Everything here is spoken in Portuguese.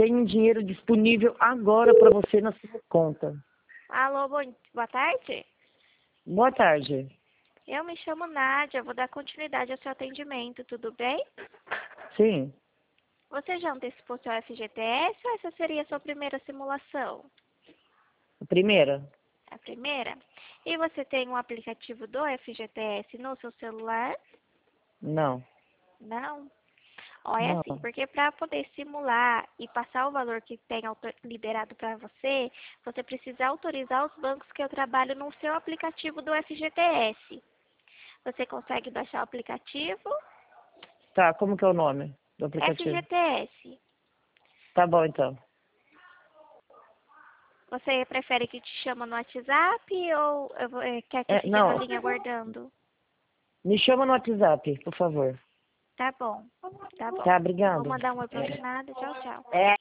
tem dinheiro disponível agora para você na sua conta. Alô, boa tarde. Boa tarde. Eu me chamo Nádia, vou dar continuidade ao seu atendimento, tudo bem? Sim. Você já antecipou seu FGTS ou essa seria a sua primeira simulação? A primeira? A primeira? E você tem um aplicativo do FGTS no seu celular? Não. Não? Ó, é Não. assim, porque para poder simular e passar o valor que tem liberado para você, você precisa autorizar os bancos que eu trabalho no seu aplicativo do FGTS. Você consegue baixar o aplicativo? Tá, como que é o nome do aplicativo? FGTS. Tá bom, então. Você prefere que te chama no WhatsApp ou quer que eu fique na Não, linha aguardando? me chama no WhatsApp, por favor. Tá bom, tá bom. Tá, Vou obrigado. mandar um oi pra você, nada. Tchau, tchau. É.